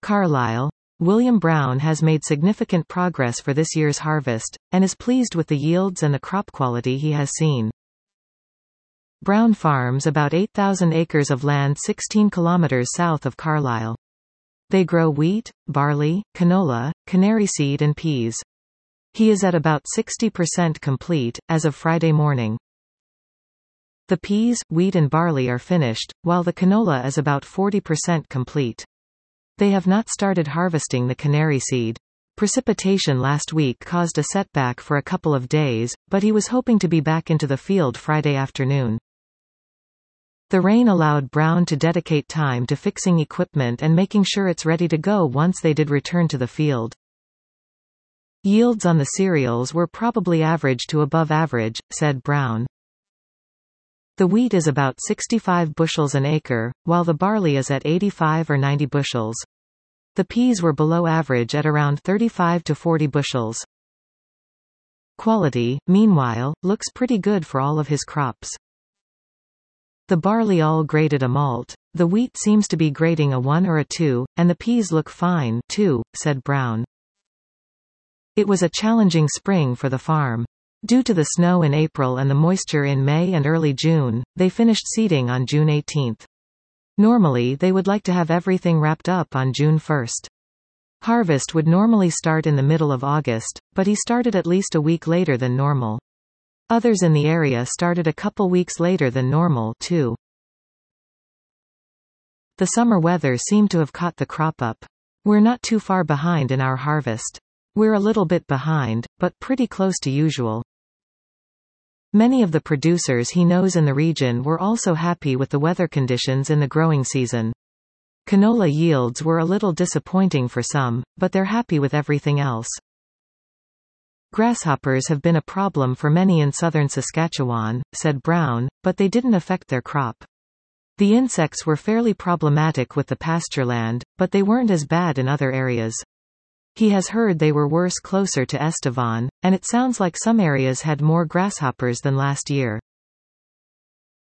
Carlisle. William Brown has made significant progress for this year's harvest, and is pleased with the yields and the crop quality he has seen. Brown farms about 8,000 acres of land 16 kilometers south of Carlisle. They grow wheat, barley, canola, canary seed and peas. He is at about 60% complete, as of Friday morning. The peas, wheat and barley are finished, while the canola is about 40% complete. They have not started harvesting the canary seed. Precipitation last week caused a setback for a couple of days, but he was hoping to be back into the field Friday afternoon. The rain allowed Brown to dedicate time to fixing equipment and making sure it's ready to go once they did return to the field. Yields on the cereals were probably average to above average, said Brown. The wheat is about 65 bushels an acre, while the barley is at 85 or 90 bushels. The peas were below average at around 35 to 40 bushels. Quality, meanwhile, looks pretty good for all of his crops. The barley all graded a malt, the wheat seems to be grading a 1 or a 2, and the peas look fine, too, said Brown. It was a challenging spring for the farm. Due to the snow in April and the moisture in May and early June, they finished seeding on June 18. Normally they would like to have everything wrapped up on June 1. Harvest would normally start in the middle of August, but he started at least a week later than normal. Others in the area started a couple weeks later than normal, too. The summer weather seemed to have caught the crop up. We're not too far behind in our harvest. We're a little bit behind, but pretty close to usual. Many of the producers he knows in the region were also happy with the weather conditions in the growing season. Canola yields were a little disappointing for some, but they're happy with everything else. Grasshoppers have been a problem for many in southern Saskatchewan, said Brown, but they didn't affect their crop. The insects were fairly problematic with the pastureland, but they weren't as bad in other areas. He has heard they were worse closer to Estevan, and it sounds like some areas had more grasshoppers than last year.